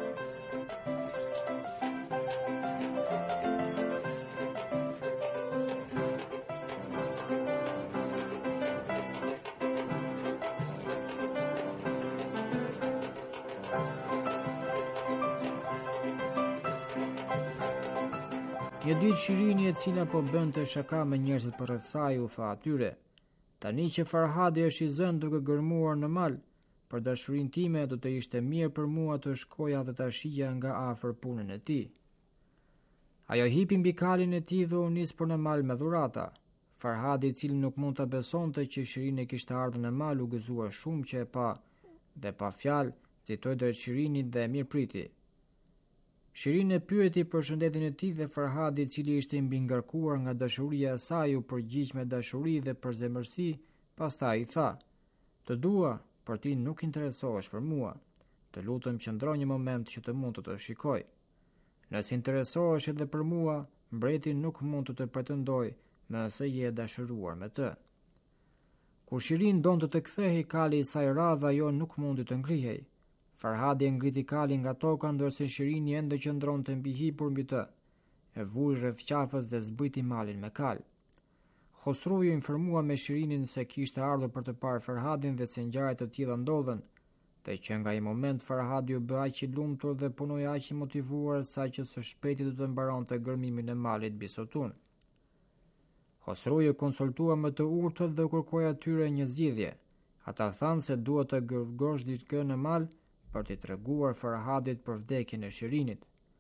Një ditë Shirini, e cila po bënte shaka me njerëzit përreth saj, u tha atyre: "Tani që Farhadi është i zënë duke gërmuar në mal, për dashurinë time do të ishte mirë për mua të shkoja dhe ta shija nga afër punën e tij." Ajo hipi mbi kalin e tij dhe u nis për në mal me dhurata. Farhadi, i cili nuk mund ta besonte që Shirini kishte ardhur në mal, u gëzua shumë që e pa, dhe pa fjalë nxitoi drejt Shirinit dhe e mirëpriti. Shirin e pyeti për shëndetin e tij dhe Farhadi, i cili ishte i mbi ngarkuar nga dashuria e saj, u përgjigj me dashuri dhe përzemërsi, pastaj i tha: "Të dua, por ti nuk interesohesh për mua. Të lutem qëndro një moment që të mund të të shikoj. Nëse interesohesh edhe për mua, mbreti nuk mund të pretendoj nëse je dashuruar me të." Kur Shirin donte të kthehej, kali i saj ra dhe ajo nuk mundi të ngrihej. Farhadi e ngriti kalin nga toka, ndërsa Shirini ende qëndronte mbi hipur mbi të. E vuri rreth qafës dhe zbriti malin me kal. Khosruji informua me Shirinin se kishte ardhur për të parë Farhadin dhe se ngjarje të tilla ndodhen, dhe që nga ai moment Farhadi u bë aq i lumtur dhe punoi aq i motivuar saqë së shpejti do të mbaronte gërmimin e malit mbi Sotun. Khosruji konsultua me të urtët dhe kërkoi atyre një zgjidhje. Ata thanë se duhet të gërgosh diçka në mal për t'i treguar Farhadit për vdekjen e Shirinit.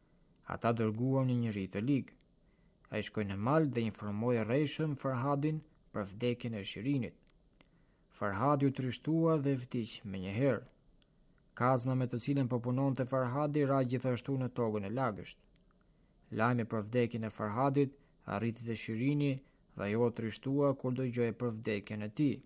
Ata dërguan një njeri të ligë. Ai shkoi në mal dhe informoi rreshëm Farhadin për vdekjen e Shirinit. Farhadi u trishtua dhe vdiq menjëherë. Kazma me të cilën po punonte Farhadi ra gjithashtu në tokën e lagësht. Lajmi për vdekjen e Farhadit arriti te Shirini dhe ajo trishtua kur dëgjoi për vdekjen e tij.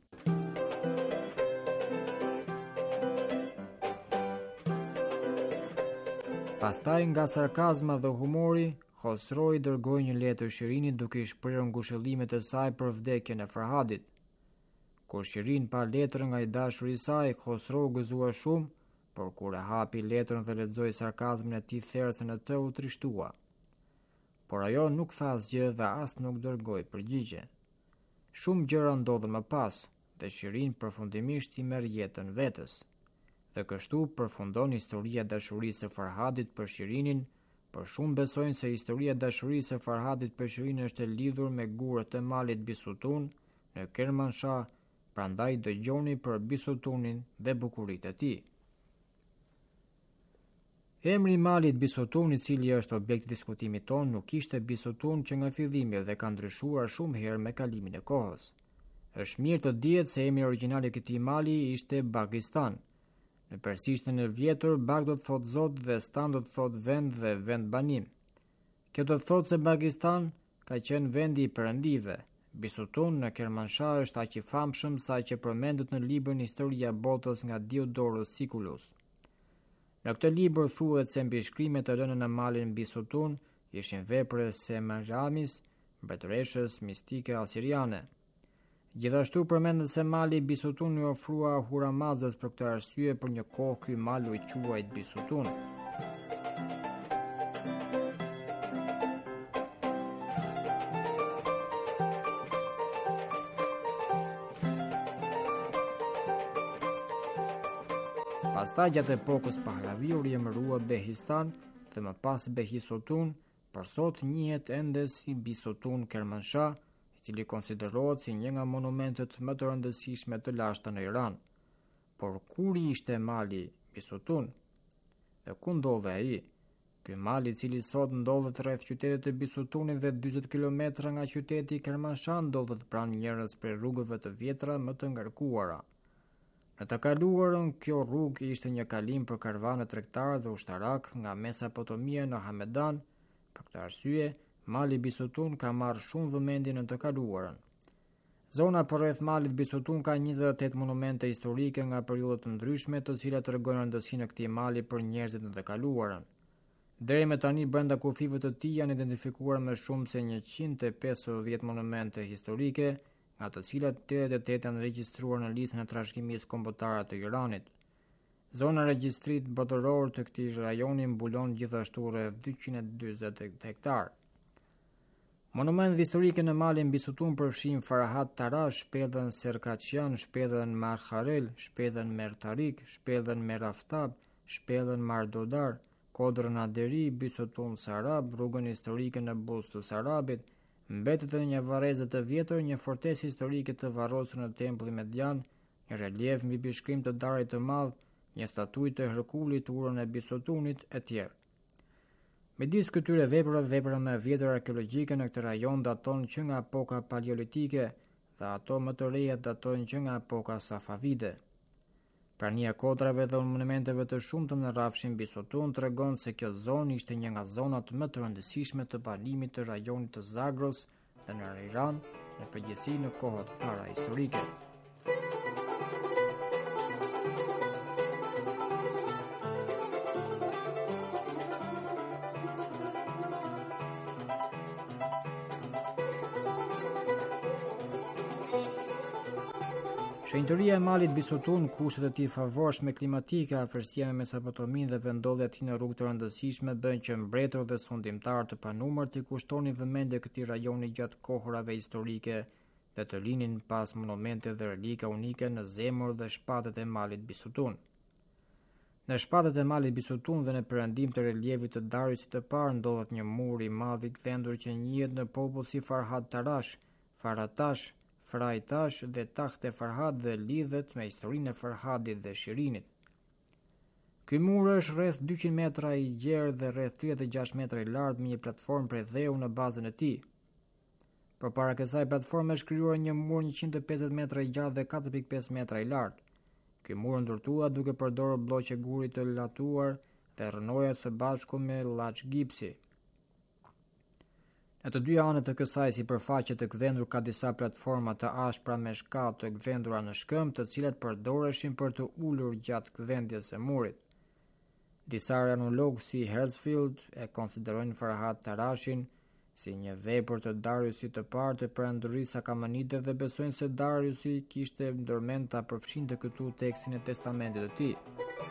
Pastaj nga sarkazma dhe humori, Khosroi dërgoi një letër Shirinit duke i shprehur ngushëllimet e saj për vdekjen e Farhadit. Kur Shirin pa letrën nga i dashuri i saj, Khosrou gëzua shumë, por kur e hapi letrën dhe lexoi sarkazmin e tij therrse në të u trishtua. Por ajo nuk tha asgjë dhe as nuk dërgoi përgjigje. Shumë gjëra ndodhen më pas, dhe Shirin përfundimisht i merr jetën vetes. Dhe kështu përfundon historia e dashurisë së Farhadit për Shirinin, por shumë besojnë se historia e dashurisë së Farhadit për Shirinin është e lidhur me gurët e malit Bisutun në Kermanshah, prandaj dëgjoni për Bisutunin dhe bukuritë e tij. Emri i malit Bisutun, i cili është objekt i diskutimit ton, nuk ishte Bisutun që nga fillimi dhe ka ndryshuar shumë herë me kalimin e kohës. Është mirë të dihet se emri origjinal i këtij mali ishte Bagistan. Në persishtën e vjetër, Bag do të thot zot dhe Stan do të thot vend dhe vend banim. Kjo do të thot se Bagistan ka qenë vendi i perëndive. Bisutun në Kermanshah është aq i famshëm sa që përmendet në librin Historia e botës nga Diodorus Siculus. Në këtë libër thuhet se mbishkrimet e rënë në malin Bisutun ishin vepre e Semiramis, mbretëreshës mistike asiriane. Gjithashtu përmendet se mali Bisutun i ofrua Huramazës për këtë arsye për një kohë ky mal u quajt Bisutun. Pastaj gjatë epokës Pahlaviu u emërua Behistan dhe më pas Behisotun, për sot njihet ende si Bisutun Kermanshah, i cili konsiderohet si një nga monumentet më të rëndësishme të lashta në Iran. Por kur ishte mali Bisutun? Dhe ku ndodhe ai? Ky mal i cili sot ndodhet rreth qytetit të Bisutunit dhe 40 kilometra nga qyteti i Kermanshah ndodhet pranë njërës prej rrugëve të vjetra më të ngarkuara. Në të kaluarën, kjo rrugë ishte një kalim për karavanë tregtar dhe ushtarak nga Mesopotamia në Hamedan. Për këtë arsye, mali Bisutun ka marrë shumë vëmendje në të kaluarën. Zona përreth malit Bisutun ka 28 monumente historike nga periudha të ndryshme, të cilat tregojnë rëndësinë e këtij mali për njerëzit në të kaluarën. Deri më tani brenda kufive të tij janë identifikuar më shumë se 150 monumente historike, nga të cilat 88 janë regjistruar në listën e trashëgimisë kombëtare të Iranit. Zona regjistrit botëror të këtij rajoni mbulon gjithashtu rreth 240 hektar. Monumentet historike në malin Bisutun përfshin Farhad Tarash, shpellën Serkaçian, shpellën Marharel, shpellën Mertarik, shpellën Meraftab, shpellën Mardodar, Kodrën Aderi, Bisutun Sarab, rrugën historike në Buzë të Sarabit, mbetet edhe një varrezë të vjetër, një fortesë historike të varrosur në Tempulli Median, një relief mbi bishkrim të Darit të Madh, një statuj të Herkulit urën e Bisutunit e tjerë. Midis këtyre veprave, vepra më e vjetër arkeologjike në këtë rajon daton që nga epoka paleolitike dhe ato më të reja datojnë që nga epoka safavide. Prania kodrave dhe monumenteve të shumta në rrafshin Bisutun tregon se kjo zonë ishte një nga zonat më të rëndësishme të balimit të rajonit të Zagros dhe në Iran në përgjithësi në kohët para historike. Shenjtëria e malit Bisutun, kushtet e tij favorshme klimatike, afërsia me Mesopotaminë dhe vendodhja e tij në rrugë të rëndësishme bën që mbretër dhe sundimtar të panumër t'i kushtonin vëmendje këtij rajoni gjatë kohërave historike dhe të linin pas monumente dhe relika unike në zemër dhe shpatet e malit Bisutun. Në shpatet e malit Bisutun dhe në perëndim të reliefit të Dariusit të parë ndodhet një mur i madh i kthendur që njihet në popull si Farhad Tarash, Faratash, Frajtash dhe Tahte Farhad dhe lidhet me historinë e Farhadit dhe Shirinit. Ky mur është rreth 200 metra i gjerë dhe rreth 36 metra i lartë me një platformë prej dheu në bazën e tij. Përpara kësaj platforme është krijuar një mur 150 metra i gjatë dhe 4.5 metra i lartë. Ky mur ndërtua duke përdorur bloqe guri të latuar dhe rrënoja së bashku me llaç gipsi. Në të dy anët të kësaj sipërfaqe të gdhendur ka disa platforma të ashpra me shkallë të gdhendura në shkëmbë, të cilat përdoreshin për të ulur gjatë gdhendjes së murit. Disa aranologë si Herzfeld e konsiderojnë Farhad Tarashin si një vepër të Dariusit të parë të perandorisë Akamanide dhe besojnë se Dariusi kishte ndërmend ta përfshinte këtu tekstin e testamentit të tij.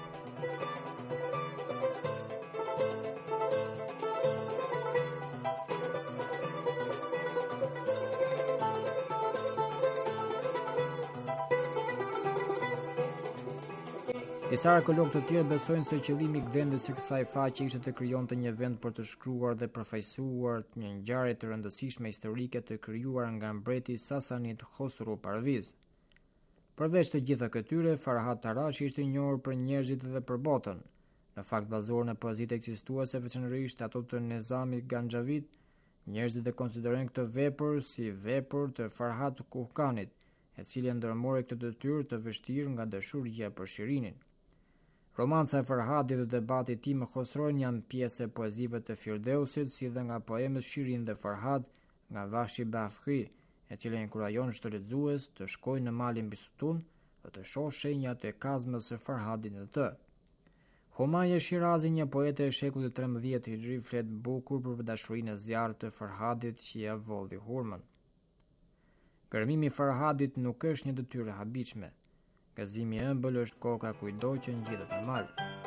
Disa arkeologë të tjerë besojnë se qëllimi i gdhendjes së kësaj faqe ishte të krijonte një vend për të shkruar dhe përfaqësuar një ngjarje të rëndësishme historike të krijuar nga mbreti Sasanid Khosrow Parviz. Përveç të gjitha këtyre, Farhad Tarashi ishte i njohur për njerëzit dhe për botën. Në fakt bazuar në poezitë ekzistuese, veçanërisht ato të Nezamit Ganxhavit, njerëzit e konsiderojnë këtë vepër si vepër të Farhad Kuhkanit, e cili ndërmori këtë detyrë të vështirë nga dashuria për Shirinin. Romanca e Farhadit dhe debati i tij me Khosrowin janë pjesë e poezive të Firdeusit, si dhe nga poemët Shirin dhe Farhad nga Vahshi Bafri, e cila inkurajon çdo lexues të shkojë në malin mbi Sutun dhe të shohë shenjat e kazmës së Farhadit në të. Humaja Shirazi, një poete e shekullit 13 Hijri, flet bukur për dashurinë e zjarrt të Farhadit që ia volli hurmën. Gërmimi i Farhadit nuk është një detyrë e habitshme. Gëzimi i ëmbël është koka kujdo që ngjitet në mal.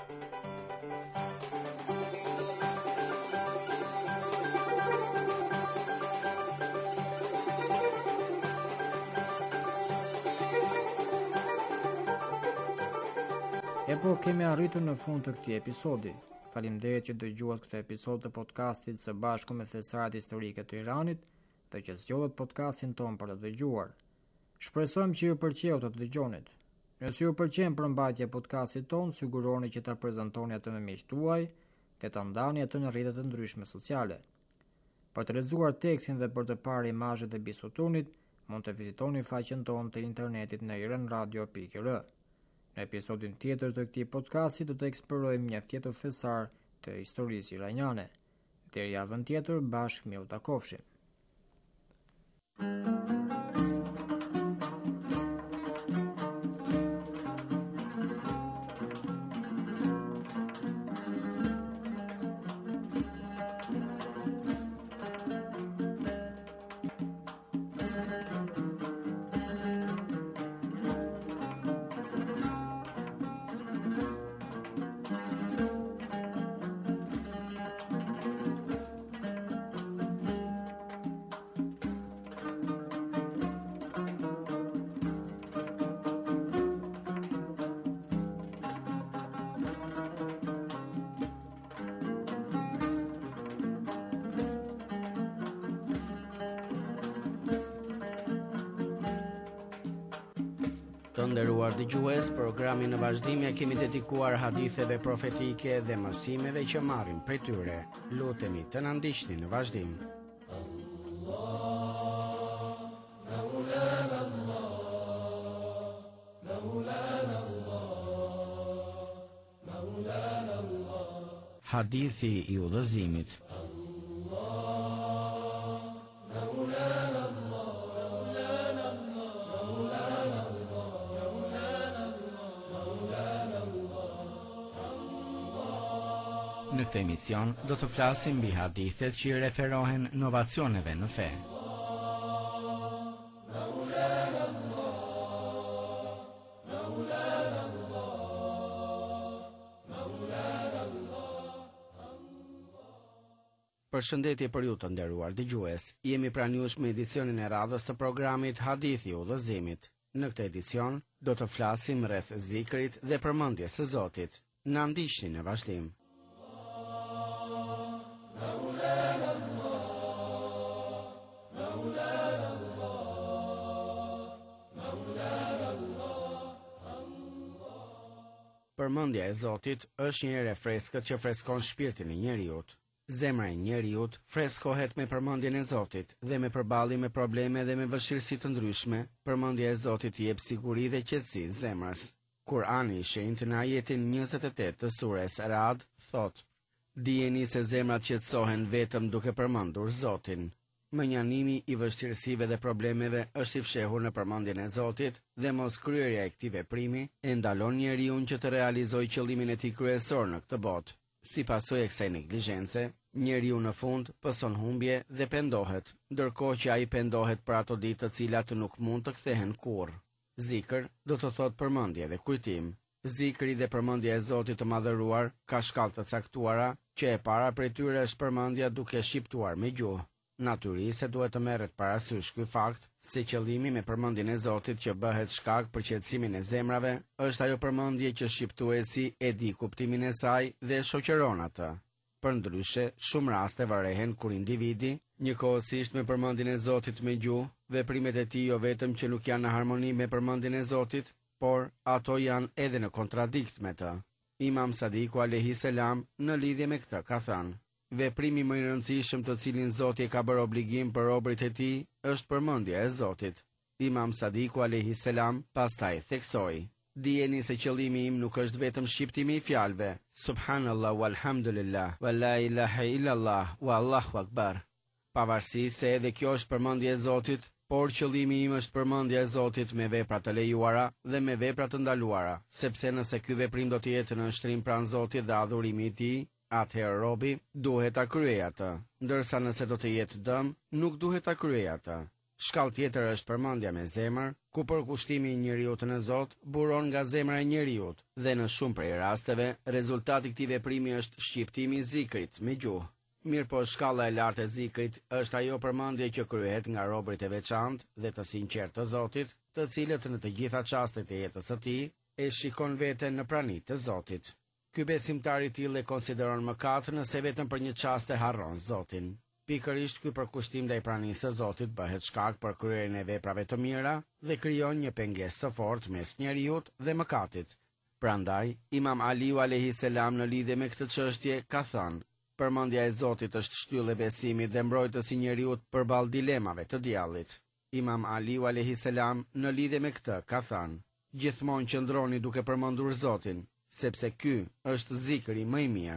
Po kemi arritur në fund të këtij episodi. Faleminderit që dëgjuat këtë episod të podcastit së bashku me thesaret historike të Iranit dhe që zgjodhët podcastin ton për të dëgjuar. Shpresojmë që ju pëlqeu të dëgjonit. Nëse ju pëlqen përmbajtja e podcastit ton, siguroni që ta prezantoni atë me miqtë tuaj dhe ta ndani atë në rrjetet e ndryshme sociale. Për të lexuar tekstin dhe për të parë imazhet e Bisutunit, mund të vizitoni faqen tonë të internetit në iranradio.ir. Në episodin tjetër të këtij podcasti do të eksplorojmë një tjetër thesar të historisë iraniane. Deri javën tjetër, bashkë miru takofshim. Të nderuar dëgjues, programin në vazhdim ja kemi dedikuar haditheve profetike dhe mësimeve që marrim prej tyre. Lutemi të na ndiqni në vazhdim. Hadithi i udhëzimit. Në këtë emision do të flasim mbi hadithet që referohen novacioneve në fe. Përshëndetje për ju të nderuar dëgjues. Jemi pranë jush me edicionin e radhës të programit Hadithi i udhëzimit. Në këtë edicion do të flasim rreth zikrit dhe përmendjes së Zotit. Na ndiqni në vazhdim. Përmendja e Zotit është një erë e freskët që freskon shpirtin e njeriut. Zemra e njeriut freskohet me përmendjen e Zotit dhe me përballje me probleme dhe me vështirësi të ndryshme. Përmendja e Zotit jep siguri dhe qetësi zemrës. Kurani i Shenjtë në ajetin 28 të sures Ra'd thotë: Dijeni se zemrat qetësohen vetëm duke përmendur Zotin. Mënjanimi i vështirësive dhe problemeve është i fshehur në përmendjen e Zotit dhe mos kryerja e këtij veprimi e ndalon njeriu që të realizojë qëllimin e tij kryesor në këtë botë. Si pasojë e kësaj neglizhence, njeriu në fund pëson humbje dhe pendohet, ndërkohë që ai pendohet për ato ditë të cilat nuk mund të kthehen kurrë. Zikr do të thotë përmendje dhe kujtim. Zikri dhe përmendja e Zotit të Madhëruar ka shkallë të caktuara, që e para prej tyre është përmendja duke shqiptuar me gjuhë. Natyrisht duhet të merret parasysh ky fakt, se qëllimi me përmendjen e Zotit që bëhet shkak për qetësimin e zemrave, është ajo përmendje që shqiptuesi e di kuptimin e saj dhe shoqëron atë. Përndryshe, shumë raste varehen kur individi, njëkohësisht me përmendjen e Zotit me gjuhë, veprimet e tij jo vetëm që nuk janë në harmoni me përmendjen e Zotit, por ato janë edhe në kontradikt me të. Imam Sadiku alayhi salam në lidhje me këtë ka thënë: Veprimi më i rëndësishëm të cilin Zoti e ka bërë obligim për robërit e tij është përmendja e Zotit. Imam Sadiku alayhi salam pastaj theksoi: Dijeni se qëllimi im nuk është vetëm shqiptimi i fjalëve Subhanallah walhamdulillah wa la ilaha illallah wa Allahu akbar. Pavarësisht se edhe kjo është përmendje e Zotit, por qëllimi im është përmendja e Zotit me vepra të lejuara dhe me vepra të ndaluara, sepse nëse ky veprim do të jetë në shtrim pranë Zotit dhe adhurimi i tij, atëherë robi duhet ta kryejë atë, ndërsa nëse do të jetë dëm, nuk duhet ta kryejë atë. Shkallë tjetër është përmendja me zemër, ku përkushtimi i njeriut në Zot buron nga zemra e njeriut, dhe në shumë prej rasteve, rezultati i këtij veprimi është shqiptimi i zikrit me gjuhë. Mirë po shkalla e lartë e zikrit është ajo përmendje që kryhet nga robërit e veçantë dhe të sinqertë të Zotit, të cilët në të gjitha çastet e jetës së tij e shikon veten në praninë të Zotit. Ky besimtar i tillë e konsideron mëkat nëse vetëm për një çast e harron Zotin. Pikërisht ky përkushtim ndaj pranisë së Zotit bëhet shkak për kryerjen e veprave të mira dhe krijon një pengesë të fortë mes njeriut dhe mëkatit. Prandaj, Imam Aliu alayhi salam në lidhje me këtë çështje ka thënë: Përmendja e Zotit është shtyllë e besimit dhe mbrojtësi i njeriut përballë dilemave të djallit. Imam Aliu alayhi salam në lidhje me këtë ka thënë: Gjithmonë qëndroni duke përmendur Zotin, sepse ky është zikri më i mirë.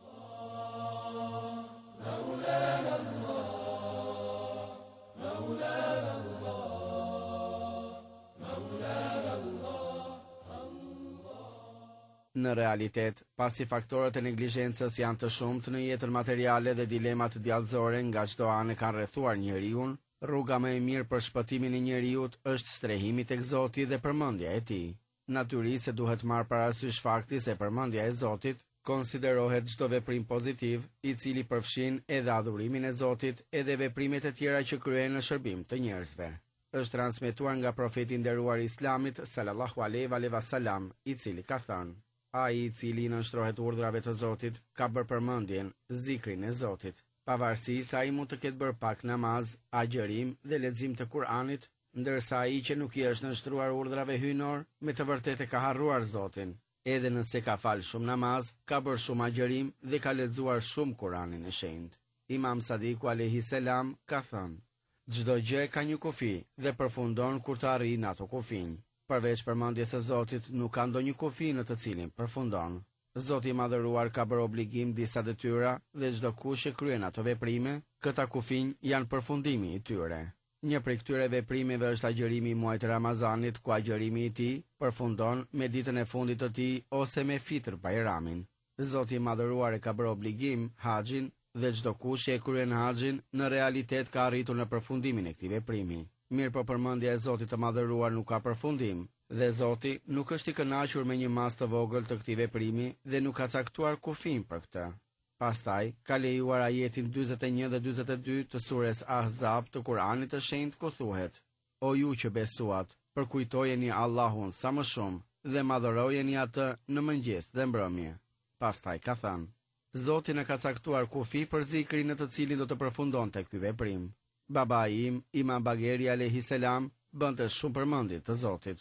Në realitet, pasi faktorët e neglizhencës janë të shumtë në jetën materiale dhe dilemat djallëzore nga çdo anë kanë rrethuar njeriun, rruga më e mirë për shpëtimin e njeriut është strehimi tek Zoti dhe përmendja e tij. Natyrisht duhet marrë parasysh fakti se përmendja e Zotit konsiderohet çdo veprim pozitiv, i cili përfshin edhe adhurimin e Zotit edhe veprimet e tjera që kryhen në shërbim të njerëzve. Është transmetuar nga profeti i nderuar i Islamit sallallahu alaihi wasallam, i cili ka thënë: Ai i cili nënshtrohet urdhrave të Zotit ka bërë përmendjen, zikrin e Zotit. Pavarësisht se ai mund të ketë bërë pak namaz, agjërim dhe lexim të Kuranit, ndërsa ai që nuk i është nënshtruar urdhrave hyjnor, me të vërtetë ka harruar Zotin. Edhe nëse ka falë shumë namaz, ka bërë shumë agjërim dhe ka lexuar shumë Kuranin e Shenjtë. Imam Sadiku alayhi salam ka thënë: Çdo gjë ka një kufi dhe përfundon kur të arrijë ato kufin. Përveç përmendjes së Zotit nuk ka ndonjë kufi në të cilin përfundon. Zoti i Madhëruar ka bërë obligim disa detyra dhe çdo kush e kryen ato veprime, këta kufin janë përfundimi i tyre. Një prej këtyre veprimeve është agjërimi i muajit Ramazanit, ku agjërimi i tij përfundon me ditën e fundit të tij ose me Fitr Bajramin. Zoti i Madhëruar e ka bërë obligim haxhin dhe çdo kush e kryen haxhin në realitet ka arritur në përfundimin e këtij veprimi. Mirë po përmendja e Zotit të Madhëruar nuk ka përfundim, dhe Zoti nuk është i kënaqur me një mas të vogël të këtij veprimi dhe nuk ka caktuar kufin për këtë. Pastaj, ka lejuar ajetin 41 dhe 42 të sures Ahzab të Kuranit të Shenjtë ku thuhet: O ju që besuat, përkujtojeni Allahun sa më shumë dhe madhërojeni atë në mëngjes dhe mbrëmje. Pastaj ka thënë: Zoti na ka caktuar kufi për zikrin në të cilin do të përfundonte ky veprim. Babai im, Imam Bagheri alayhi salam, bënte shumë përmendje të Zotit.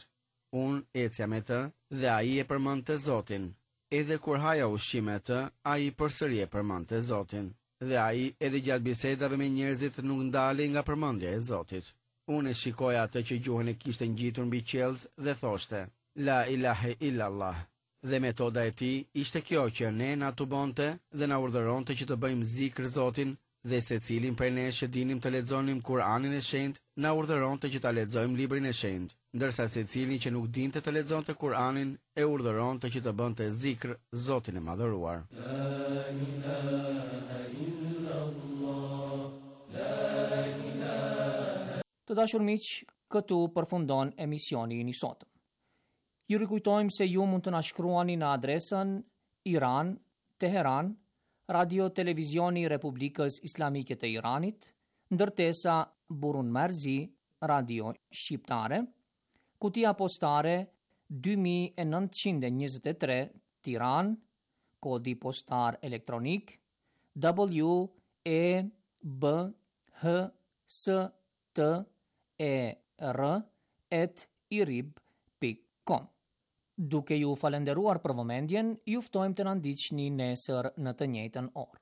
Unë ecja me të dhe ai e përmendte Zotin. Edhe kur haja ushqim me të, ai përsëri e përmendte Zotin. Dhe ai edhe gjatë bisedave me njerëzit nuk ndalej nga përmendja e Zotit. Unë e shikoja atë që gjuhën e kishte ngjitur mbi qelz dhe thoshte: La ilahe illallah. Dhe metoda e tij ishte kjo që ne na tubonte dhe na urdhëronte që të bëjmë zikr Zotin, dhe secilin prej nesh që dinim të lexonim Kur'anin e Shenjtë, na urdhëronte që ta lexojmë librin e Shenjtë, ndërsa secili që nuk dinte të lexonte Kur'anin e urdhëronte që të bënte zikr Zotin e Madhëruar. Të dashur miq, këtu përfundon emisioni i sotëm. Ju rikujtojmë se ju mund të na shkruani në adresën Iran, Teheran, Radio Televizioni i Republikës Islamike të Iranit, ndërtesa Burun Marzi, Radio Shqiptare, kutia postare 2923 Tiranë, kodi postar elektronik WEBHSTER@irib.com. Duke ju falenderuar për vëmendjen, ju ftojmë të na ndiqni nesër në të njëjtën orë.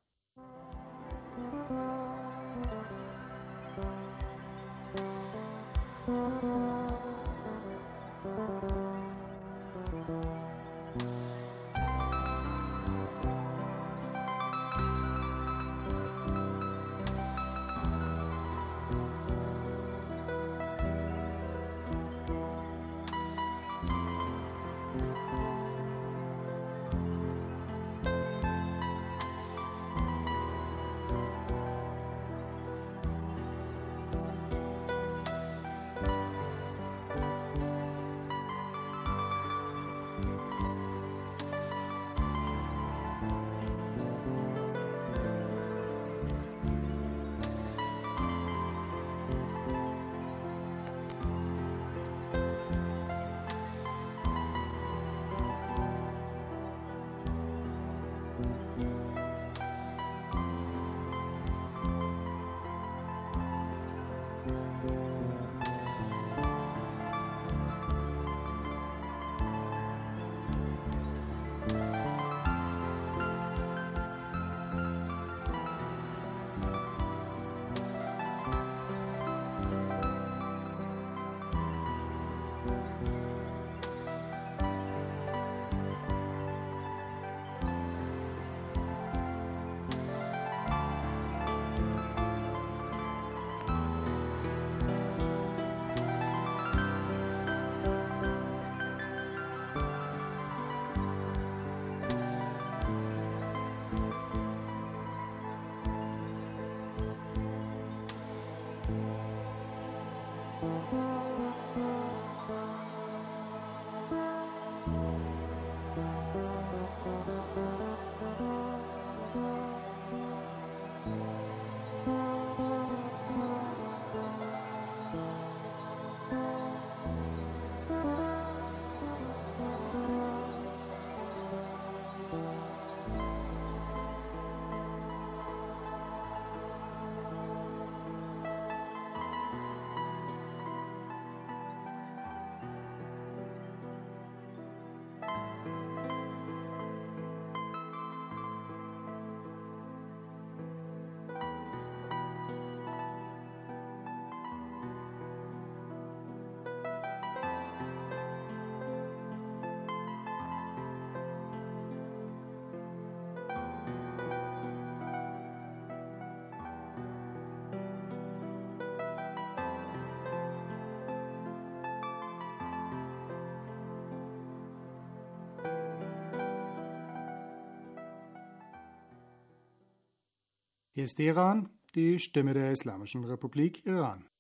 Hier ist Iran, die Stimme der Islamischen Republik Iran.